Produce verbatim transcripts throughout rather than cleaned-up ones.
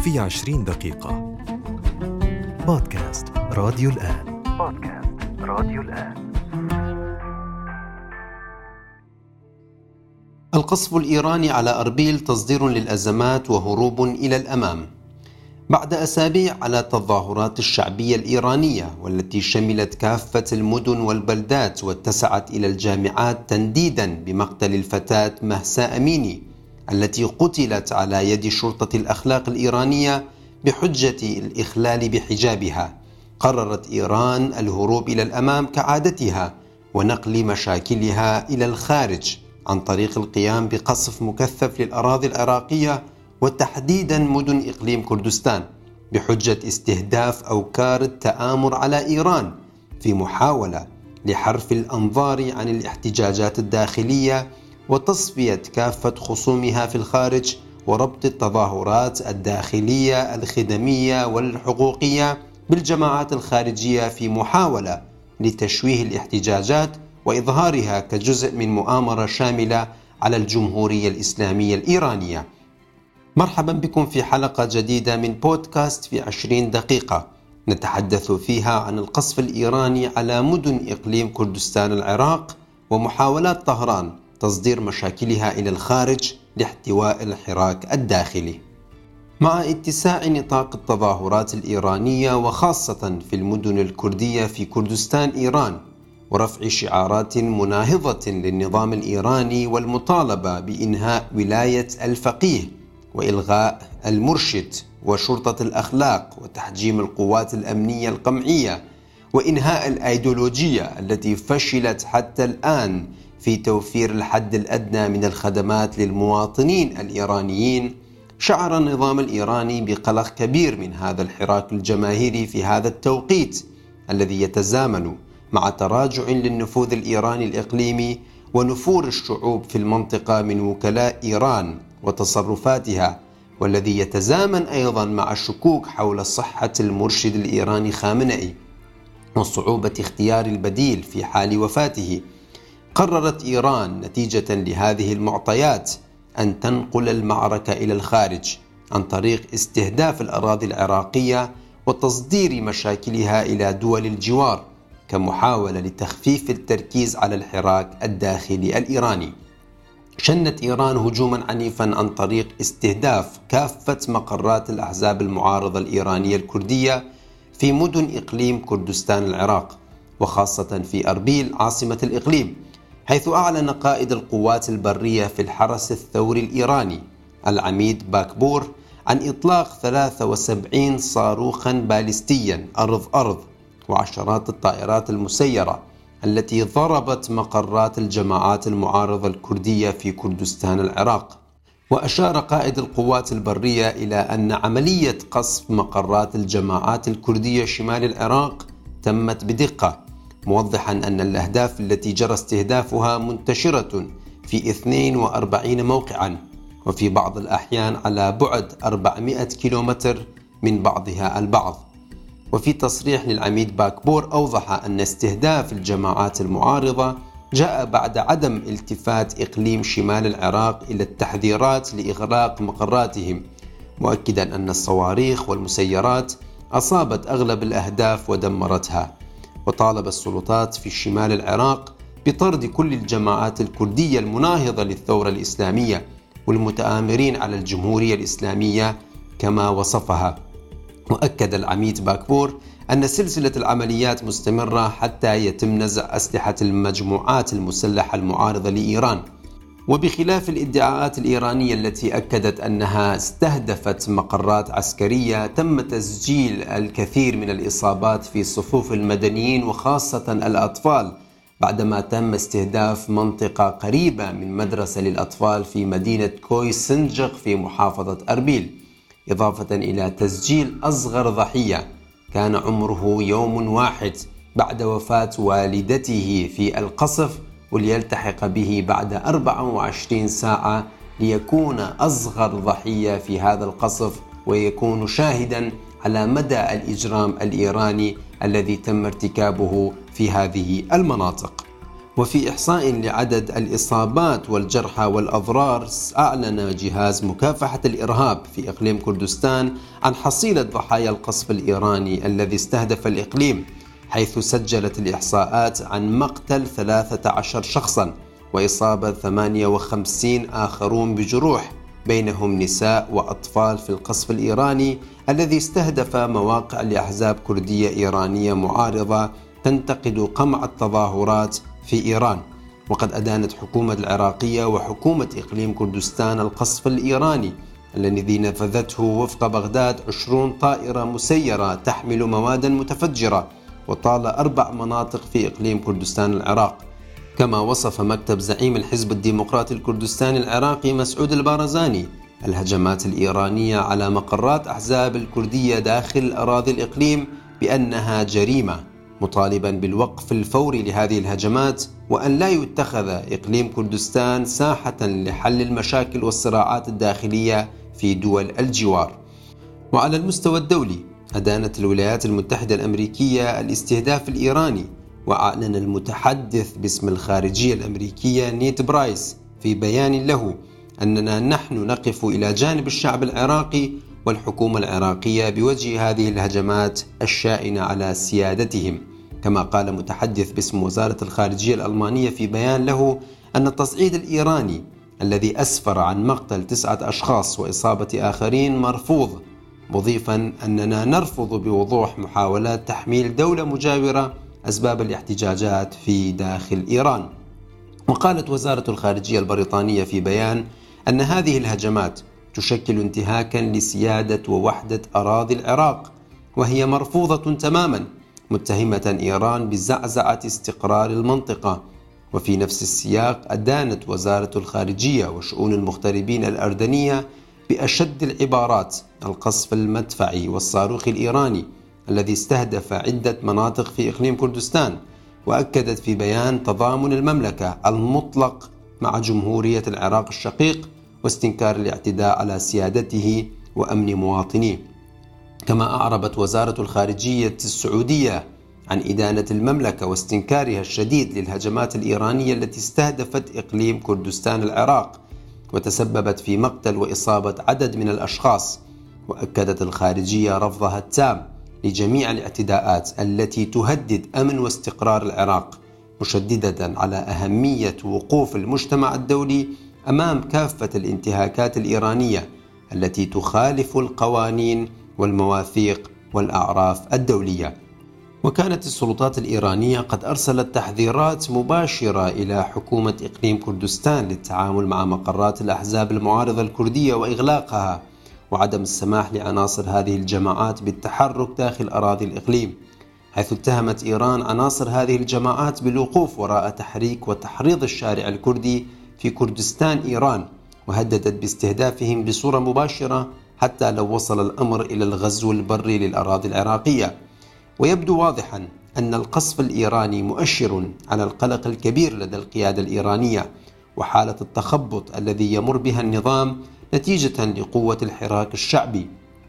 في عشرين دقيقة. بودكاست راديو الآن. بودكاست راديو الآن. القصف الإيراني على أربيل تصدير للأزمات وهروب إلى الأمام. بعد أسابيع على التظاهرات الشعبية الإيرانية والتي شملت كافة المدن والبلدات واتسعت إلى الجامعات تنديدا بمقتل الفتاة مهسا أميني التي قتلت على يد شرطة الأخلاق الإيرانية بحجة الإخلال بحجابها، قررت إيران الهروب إلى الأمام كعادتها ونقل مشاكلها إلى الخارج عن طريق القيام بقصف مكثف للأراضي العراقية وتحديدا مدن إقليم كردستان بحجة استهداف أوكار التآمر على إيران في محاولة لحرف الأنظار عن الاحتجاجات الداخلية وتصفية كافة خصومها في الخارج وربط التظاهرات الداخلية الخدمية والحقوقية بالجماعات الخارجية في محاولة لتشويه الاحتجاجات وإظهارها كجزء من مؤامرة شاملة على الجمهورية الإسلامية الإيرانية. مرحبا بكم في حلقة جديدة من بودكاست في عشرين دقيقة نتحدث فيها عن القصف الإيراني على مدن إقليم كردستان العراق ومحاولات طهران تصدير مشاكلها إلى الخارج لاحتواء الحراك الداخلي. مع اتساع نطاق التظاهرات الإيرانية وخاصة في المدن الكردية في كردستان إيران ورفع شعارات مناهضة للنظام الإيراني والمطالبة بإنهاء ولاية الفقيه وإلغاء المرشد وشرطة الأخلاق وتحجيم القوات الأمنية القمعية وإنهاء الأيديولوجية التي فشلت حتى الآن في توفير الحد الأدنى من الخدمات للمواطنين الإيرانيين، شعر النظام الإيراني بقلق كبير من هذا الحراك الجماهيري في هذا التوقيت الذي يتزامن مع تراجع للنفوذ الإيراني الإقليمي ونفور الشعوب في المنطقة من وكلاء إيران وتصرفاتها، والذي يتزامن أيضا مع الشكوك حول صحة المرشد الإيراني خامنئي وصعوبة اختيار البديل في حال وفاته. قررت إيران نتيجة لهذه المعطيات أن تنقل المعركة إلى الخارج عن طريق استهداف الأراضي العراقية وتصدير مشاكلها إلى دول الجوار كمحاولة لتخفيف التركيز على الحراك الداخلي الإيراني. شنت إيران هجوما عنيفا عن طريق استهداف كافة مقرات الأحزاب المعارضة الإيرانية الكردية في مدن إقليم كردستان العراق وخاصة في أربيل عاصمة الإقليم، حيث أعلن قائد القوات البرية في الحرس الثوري الإيراني العميد باكبور عن إطلاق ثلاثة وسبعين صاروخا باليستيا أرض-أرض وعشرات الطائرات المسيرة التي ضربت مقرات الجماعات المعارضة الكردية في كردستان العراق. وأشار قائد القوات البرية إلى أن عملية قصف مقرات الجماعات الكردية شمال العراق تمت بدقة، موضحا أن الأهداف التي جرى استهدافها منتشرة في اثنين وأربعين موقعا وفي بعض الأحيان على بعد أربعمائة كيلومتر من بعضها البعض. وفي تصريح للعميد باكبور أوضح أن استهداف الجماعات المعارضة جاء بعد عدم التفات إقليم شمال العراق إلى التحذيرات لإغلاق مقراتهم، مؤكدا أن الصواريخ والمسيرات أصابت أغلب الأهداف ودمرتها. وطالب السلطات في شمال العراق بطرد كل الجماعات الكردية المناهضة للثورة الإسلامية والمتآمرين على الجمهورية الإسلامية كما وصفها. وأكد العميد باكبور أن سلسلة العمليات مستمرة حتى يتم نزع أسلحة المجموعات المسلحة المعارضة لإيران. وبخلاف الادعاءات الإيرانية التي أكدت أنها استهدفت مقرات عسكرية، تم تسجيل الكثير من الإصابات في صفوف المدنيين وخاصة الأطفال بعدما تم استهداف منطقة قريبة من مدرسة للأطفال في مدينة كوي سنجق في محافظة أربيل، إضافة إلى تسجيل أصغر ضحية كان عمره يوم واحد بعد وفاة والدته في القصف وليلتحق به بعد أربع وعشرين ساعة ليكون أصغر ضحية في هذا القصف ويكون شاهدا على مدى الإجرام الإيراني الذي تم ارتكابه في هذه المناطق. وفي إحصاء لعدد الإصابات والجرحى والأضرار، أعلن جهاز مكافحة الإرهاب في إقليم كردستان عن حصيلة ضحايا القصف الإيراني الذي استهدف الإقليم، حيث سجلت الإحصاءات عن مقتل ثلاثة عشر شخصا وإصابة ثمانية وخمسين آخرون بجروح، بينهم نساء وأطفال، في القصف الإيراني الذي استهدف مواقع لأحزاب كردية إيرانية معارضة تنتقد قمع التظاهرات في إيران. وقد أدانت حكومة العراقية وحكومة إقليم كردستان القصف الإيراني الذي نفذته وفق بغداد عشرون طائرة مسيرة تحمل مواد متفجرة وطال أربع مناطق في إقليم كردستان العراق. كما وصف مكتب زعيم الحزب الديمقراطي الكردستاني العراقي مسعود البارزاني الهجمات الإيرانية على مقرات أحزاب الكردية داخل الأراضي الإقليم بأنها جريمة، مطالبا بالوقف الفوري لهذه الهجمات وأن لا يتخذ إقليم كردستان ساحة لحل المشاكل والصراعات الداخلية في دول الجوار. وعلى المستوى الدولي، أدانت الولايات المتحدة الأمريكية الاستهداف الإيراني، وأعلن المتحدث باسم الخارجية الأمريكية نيد برايس في بيان له أننا نحن نقف إلى جانب الشعب العراقي والحكومة العراقية بوجه هذه الهجمات الشائنة على سيادتهم. كما قال متحدث باسم وزارة الخارجية الألمانية في بيان له أن التصعيد الإيراني الذي أسفر عن مقتل تسعة أشخاص وإصابة آخرين مرفوض، مضيفا أننا نرفض بوضوح محاولات تحميل دولة مجاورة أسباب الاحتجاجات في داخل إيران. وقالت وزارة الخارجية البريطانية في بيان أن هذه الهجمات تشكل انتهاكا لسيادة ووحدة أراضي العراق، وهي مرفوضة تماما، متهمة إيران بزعزعة استقرار المنطقة. وفي نفس السياق أدانت وزارة الخارجية وشؤون المغتربين الأردنية بأشد العبارات القصف المدفعي والصاروخي الإيراني الذي استهدف عدة مناطق في إقليم كردستان، وأكدت في بيان تضامن المملكة المطلق مع جمهورية العراق الشقيق واستنكار الاعتداء على سيادته وأمن مواطنيه. كما أعربت وزارة الخارجية السعودية عن إدانة المملكة واستنكارها الشديد للهجمات الإيرانية التي استهدفت إقليم كردستان العراق وتسببت في مقتل وإصابة عدد من الأشخاص. وأكدت الخارجية رفضها التام لجميع الاعتداءات التي تهدد أمن واستقرار العراق، مشددة على أهمية وقوف المجتمع الدولي أمام كافة الانتهاكات الإيرانية التي تخالف القوانين والمواثيق والأعراف الدولية. وكانت السلطات الإيرانية قد أرسلت تحذيرات مباشرة إلى حكومة إقليم كردستان للتعامل مع مقرات الأحزاب المعارضة الكردية وإغلاقها، وعدم السماح لعناصر هذه الجماعات بالتحرك داخل أراضي الإقليم، حيث اتهمت إيران عناصر هذه الجماعات بالوقوف وراء تحريك وتحريض الشارع الكردي في كردستان إيران، وهددت باستهدافهم بصورة مباشرة حتى لو وصل الأمر إلى الغزو البري للأراضي العراقية. ويبدو واضحا أن القصف الإيراني مؤشر على القلق الكبير لدى القيادة الإيرانية وحالة التخبط الذي يمر بها النظام نتيجة لقوة الحراك الشعبي،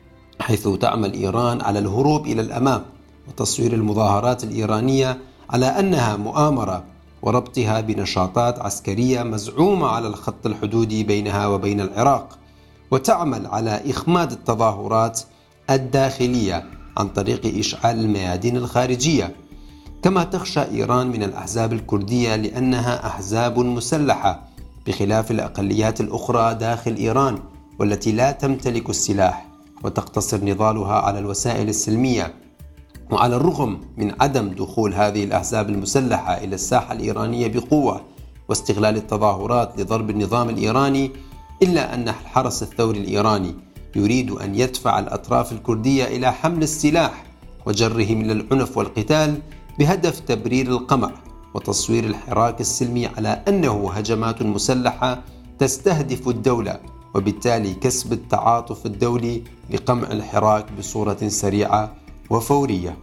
حيث تعمل إيران على الهروب إلى الأمام وتصوير المظاهرات الإيرانية على أنها مؤامرة، وربطها بنشاطات عسكرية مزعومة على الخط الحدودي بينها وبين العراق، وتعمل على إخماد التظاهرات الداخلية عن طريق إشعال الميادين الخارجية. كما تخشى إيران من الأحزاب الكردية لأنها أحزاب مسلحة بخلاف الأقليات الأخرى داخل إيران والتي لا تمتلك السلاح وتقتصر نضالها على الوسائل السلمية. وعلى الرغم من عدم دخول هذه الأحزاب المسلحة إلى الساحة الإيرانية بقوة واستغلال التظاهرات لضرب النظام الإيراني، إلا أن الحرس الثوري الإيراني يريد أن يدفع الأطراف الكردية إلى حمل السلاح وجرهم إلى العنف والقتال بهدف تبرير القمع وتصوير الحراك السلمي على أنه هجمات مسلحة تستهدف الدولة، وبالتالي كسب التعاطف الدولي لقمع الحراك بصورة سريعة وفورية.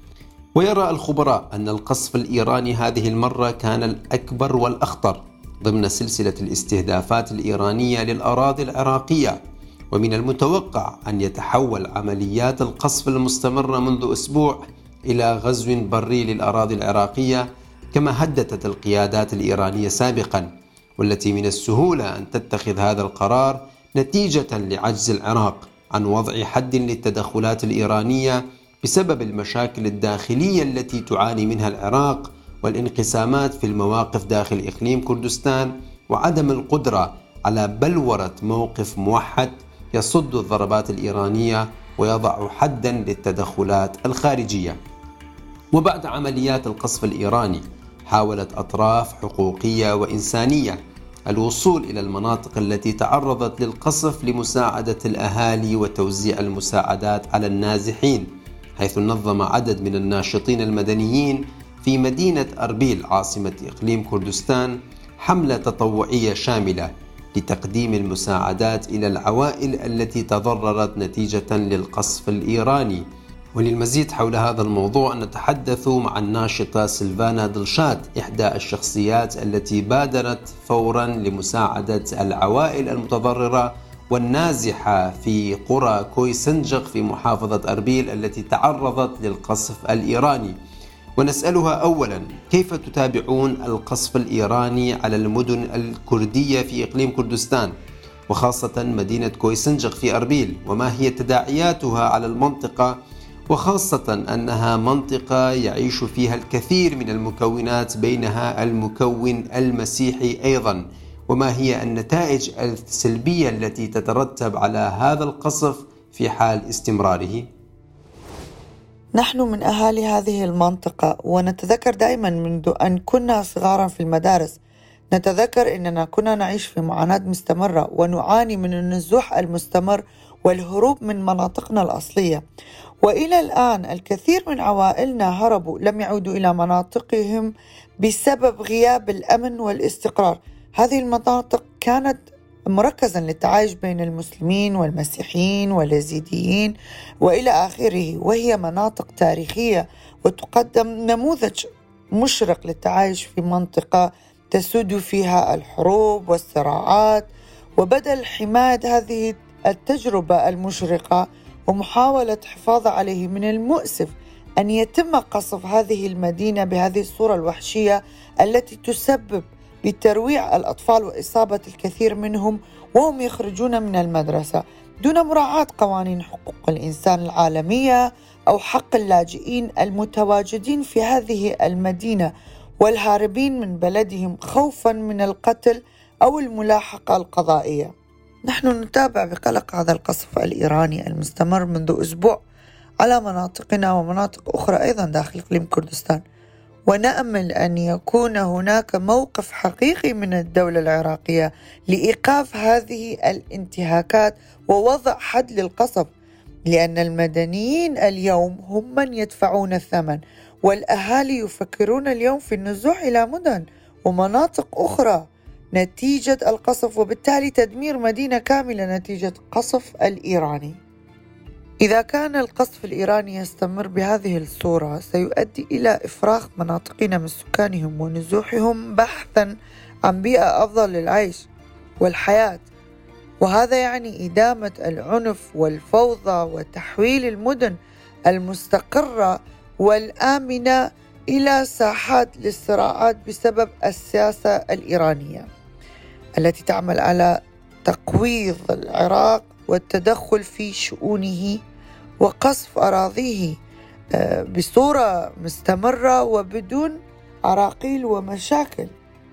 ويرى الخبراء أن القصف الإيراني هذه المرة كان الأكبر والأخطر ضمن سلسلة الاستهدافات الإيرانية للأراضي العراقية، ومن المتوقع أن يتحول عمليات القصف المستمرة منذ أسبوع إلى غزو بري للأراضي العراقية كما هددت القيادات الإيرانية سابقا، والتي من السهولة أن تتخذ هذا القرار نتيجة لعجز العراق عن وضع حد للتدخلات الإيرانية بسبب المشاكل الداخلية التي تعاني منها العراق والانقسامات في المواقف داخل إقليم كردستان، وعدم القدرة على بلورة موقف موحد يصد الضربات الإيرانية ويضع حدا للتدخلات الخارجية. وبعد عمليات القصف الإيراني حاولت أطراف حقوقية وإنسانية الوصول إلى المناطق التي تعرضت للقصف لمساعدة الأهالي وتوزيع المساعدات على النازحين، حيث نظم عدد من الناشطين المدنيين في مدينة أربيل عاصمة إقليم كردستان حملة تطوعية شاملة لتقديم المساعدات إلى العوائل التي تضررت نتيجة للقصف الإيراني. وللمزيد حول هذا الموضوع نتحدث مع الناشطة سيلفانا دلشات، إحدى الشخصيات التي بادرت فورا لمساعدة العوائل المتضررة والنازحة في قرى كويسنجق في محافظة أربيل التي تعرضت للقصف الإيراني. ونسألها أولا: كيف تتابعون القصف الإيراني على المدن الكردية في إقليم كردستان وخاصة مدينة كويسنجق في أربيل، وما هي تداعياتها على المنطقة، وخاصة أنها منطقة يعيش فيها الكثير من المكونات بينها المكون المسيحي أيضا، وما هي النتائج السلبية التي تترتب على هذا القصف في حال استمراره؟ نحن من أهالي هذه المنطقة، ونتذكر دائما منذ أن كنا صغارا في المدارس نتذكر أننا كنا نعيش في معاناة مستمرة ونعاني من النزوح المستمر والهروب من مناطقنا الأصلية. وإلى الآن الكثير من عوائلنا هربوا، لم يعودوا إلى مناطقهم بسبب غياب الأمن والاستقرار. هذه المناطق كانت مركزا للتعايش بين المسلمين والمسيحيين واليزيديين وإلى آخره، وهي مناطق تاريخية وتقدم نموذج مشرق للتعايش في منطقة تسود فيها الحروب والصراعات. وبدل حماية هذه التجربة المشرقة ومحاولة حفاظ عليه، من المؤسف أن يتم قصف هذه المدينة بهذه الصورة الوحشية التي تسبب بترويع الأطفال وإصابة الكثير منهم وهم يخرجون من المدرسة دون مراعاة قوانين حقوق الإنسان العالمية أو حق اللاجئين المتواجدين في هذه المدينة والهاربين من بلدهم خوفا من القتل أو الملاحقة القضائية. نحن نتابع بقلق هذا القصف الإيراني المستمر منذ أسبوع على مناطقنا ومناطق أخرى أيضا داخل إقليم كردستان، ونأمل أن يكون هناك موقف حقيقي من الدولة العراقية لإيقاف هذه الانتهاكات ووضع حد للقصف، لأن المدنيين اليوم هم من يدفعون الثمن، والأهالي يفكرون اليوم في النزوح إلى مدن ومناطق أخرى نتيجة القصف، وبالتالي تدمير مدينة كاملة نتيجة قصف الإيراني. إذا كان القصف الإيراني يستمر بهذه الصورة سيؤدي إلى إفراغ مناطقنا من سكانهم ونزوحهم بحثا عن بيئة أفضل للعيش والحياة، وهذا يعني إدامة العنف والفوضى وتحويل المدن المستقرة والآمنة إلى ساحات للصراعات بسبب السياسة الإيرانية التي تعمل على تقويض العراق والتدخل في شؤونه وقصف أراضيه بصورة مستمرة وبدون عراقيل ومشاكل.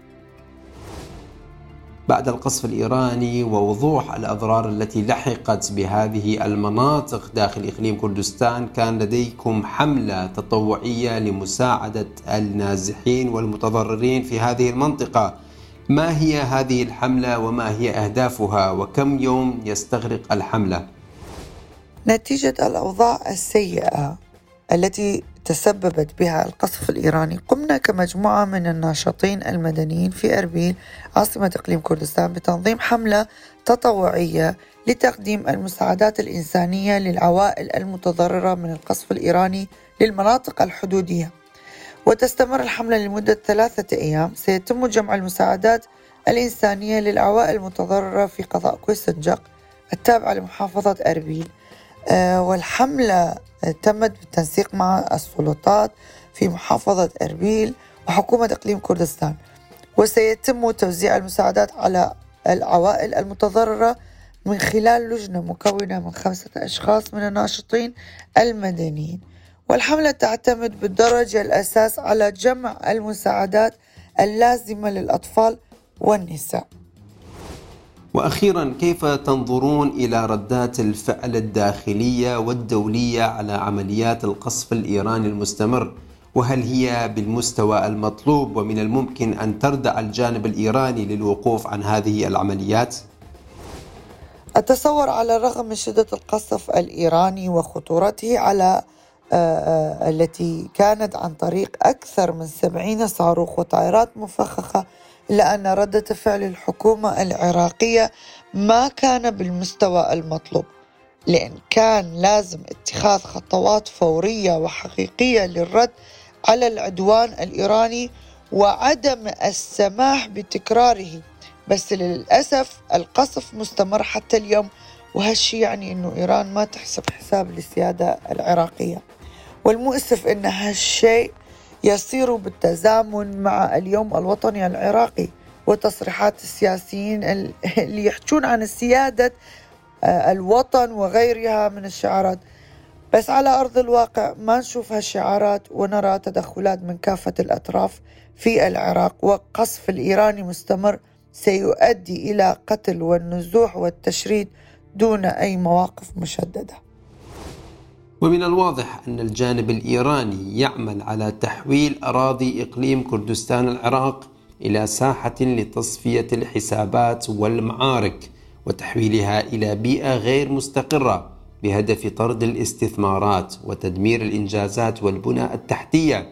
بعد القصف الإيراني ووضوح الأضرار التي لحقت بهذه المناطق داخل إقليم كردستان، كان لديكم حملة تطوعية لمساعدة النازحين والمتضررين في هذه المنطقة. ما هي هذه الحملة وما هي أهدافها وكم يوم يستغرق الحملة؟ نتيجة الأوضاع السيئة التي تسببت بها القصف الإيراني، قمنا كمجموعة من الناشطين المدنيين في أربيل عاصمة إقليم كردستان بتنظيم حملة تطوعية لتقديم المساعدات الإنسانية للعوائل المتضررة من القصف الإيراني للمناطق الحدودية. وتستمر الحملة لمدة ثلاثة أيام. سيتم جمع المساعدات الإنسانية للعوائل المتضررة في قضاء كويسنجق التابعة لمحافظة أربيل. أه والحملة تمت بالتنسيق مع السلطات في محافظة أربيل وحكومة إقليم كردستان، وسيتم توزيع المساعدات على العوائل المتضررة من خلال لجنة مكونة من خمسة أشخاص من الناشطين المدنيين. والحملة تعتمد بالدرجة الأساس على جمع المساعدات اللازمة للأطفال والنساء. وأخيرا، كيف تنظرون إلى ردات الفعل الداخلية والدولية على عمليات القصف الإيراني المستمر؟ وهل هي بالمستوى المطلوب ومن الممكن أن تردع الجانب الإيراني للوقوف عن هذه العمليات؟ أتصور على الرغم من شدة القصف الإيراني وخطورته على آه التي كانت عن طريق أكثر من سبعين صاروخ وطائرات مفخخة، إلا أن ردة فعل الحكومة العراقية ما كان بالمستوى المطلوب، لأن كان لازم اتخاذ خطوات فورية وحقيقية للرد على العدوان الإيراني وعدم السماح بتكراره. بس للأسف القصف مستمر حتى اليوم، وهالشي يعني أنه إيران ما تحسب حساب للسيادة العراقية. والمؤسف أن هالشيء يصير بالتزامن مع اليوم الوطني العراقي وتصريحات السياسيين اللي يحجون عن السيادة الوطن وغيرها من الشعارات. بس على أرض الواقع ما نشوف هالشعارات، ونرى تدخلات من كافة الأطراف في العراق، وقصف الإيراني مستمر سيؤدي إلى قتل والنزوح والتشريد دون أي مواقف مشددة. ومن الواضح أن الجانب الإيراني يعمل على تحويل أراضي إقليم كردستان العراق إلى ساحة لتصفية الحسابات والمعارك وتحويلها إلى بيئة غير مستقرة بهدف طرد الاستثمارات وتدمير الإنجازات والبنى التحتية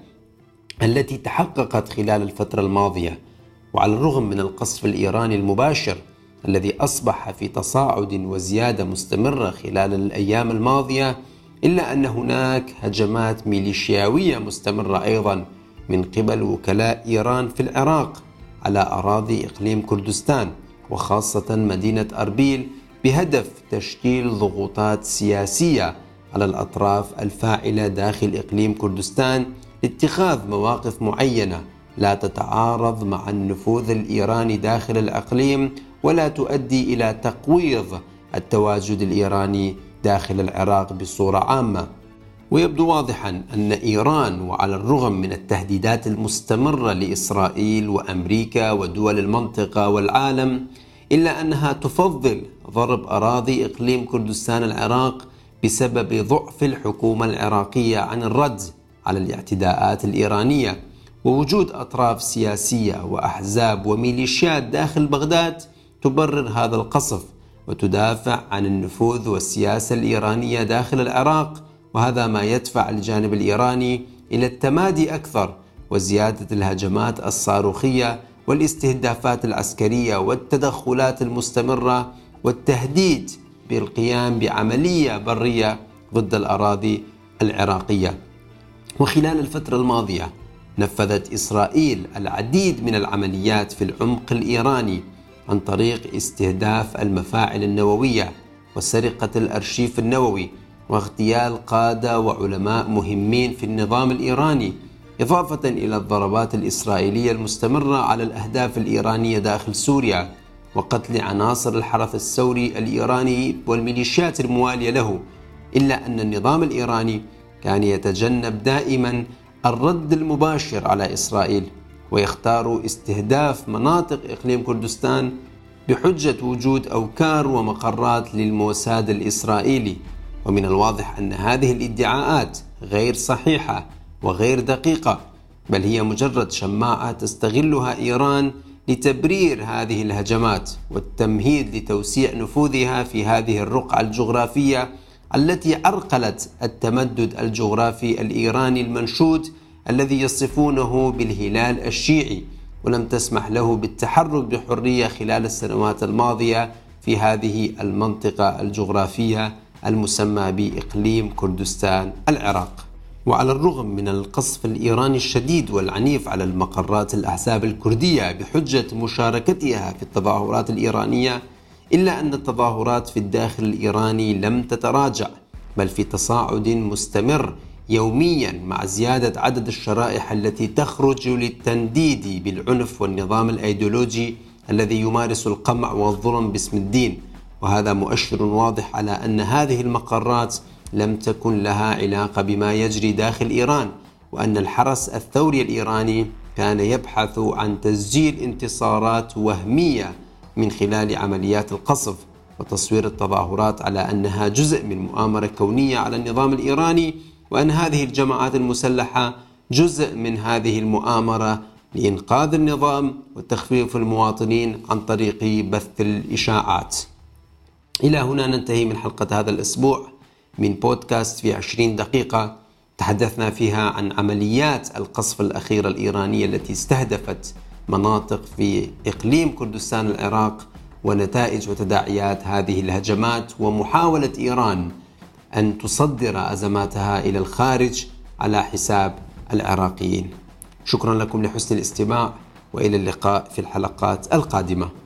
التي تحققت خلال الفترة الماضية. وعلى الرغم من القصف الإيراني المباشر الذي أصبح في تصاعد وزيادة مستمرة خلال الأيام الماضية، إلا أن هناك هجمات ميليشياوية مستمرة أيضا من قبل وكلاء إيران في العراق على أراضي إقليم كردستان وخاصة مدينة أربيل، بهدف تشكيل ضغوطات سياسية على الأطراف الفاعلة داخل إقليم كردستان لاتخاذ مواقف معينة لا تتعارض مع النفوذ الإيراني داخل الإقليم ولا تؤدي إلى تقويض التواجد الإيراني داخل العراق بصورة عامة. ويبدو واضحا أن إيران وعلى الرغم من التهديدات المستمرة لإسرائيل وأمريكا ودول المنطقة والعالم، إلا أنها تفضل ضرب أراضي إقليم كردستان العراق بسبب ضعف الحكومة العراقية عن الرد على الاعتداءات الإيرانية، ووجود أطراف سياسية وأحزاب وميليشيات داخل بغداد تبرر هذا القصف وتدافع عن النفوذ والسياسة الإيرانية داخل العراق. وهذا ما يدفع الجانب الإيراني إلى التمادي أكثر وزيادة الهجمات الصاروخية والاستهدافات العسكرية والتدخلات المستمرة والتهديد بالقيام بعملية برية ضد الأراضي العراقية. وخلال الفترة الماضية نفذت إسرائيل العديد من العمليات في العمق الإيراني عن طريق استهداف المفاعل النووية وسرقة الأرشيف النووي واغتيال قادة وعلماء مهمين في النظام الإيراني، إضافة إلى الضربات الإسرائيلية المستمرة على الأهداف الإيرانية داخل سوريا وقتل عناصر الحرس الثوري الإيراني والميليشيات الموالية له. إلا أن النظام الإيراني كان يتجنب دائما الرد المباشر على إسرائيل ويختار استهداف مناطق إقليم كردستان بحجة وجود أوكار ومقرات للموساد الإسرائيلي. ومن الواضح أن هذه الادعاءات غير صحيحة وغير دقيقة، بل هي مجرد شماعة تستغلها إيران لتبرير هذه الهجمات والتمهيد لتوسيع نفوذها في هذه الرقعة الجغرافية التي عرقلت التمدد الجغرافي الإيراني المنشود الذي يصفونه بالهلال الشيعي، ولم تسمح له بالتحرك بحرية خلال السنوات الماضية في هذه المنطقة الجغرافية المسمى بإقليم كردستان العراق. وعلى الرغم من القصف الإيراني الشديد والعنيف على المقرات الأحزاب الكردية بحجة مشاركتها في التظاهرات الإيرانية، إلا أن التظاهرات في الداخل الإيراني لم تتراجع، بل في تصاعد مستمر يوميا مع زيادة عدد الشرائح التي تخرج للتنديد بالعنف والنظام الأيديولوجي الذي يمارس القمع والظلم باسم الدين. وهذا مؤشر واضح على أن هذه المقرات لم تكن لها علاقة بما يجري داخل إيران، وأن الحرس الثوري الإيراني كان يبحث عن تسجيل انتصارات وهمية من خلال عمليات القصف وتصوير التظاهرات على أنها جزء من مؤامرة كونية على النظام الإيراني، وأن هذه الجماعات المسلحة جزء من هذه المؤامرة لإنقاذ النظام وتخفيف المواطنين عن طريق بث الإشاعات. إلى هنا ننتهي من حلقة هذا الأسبوع من بودكاست في عشرين دقيقة، تحدثنا فيها عن عمليات القصف الأخيرة الإيرانية التي استهدفت مناطق في إقليم كردستان العراق، ونتائج وتداعيات هذه الهجمات، ومحاولة إيران أن تصدر أزماتها إلى الخارج على حساب العراقيين. شكرا لكم لحسن الاستماع، وإلى اللقاء في الحلقات القادمة.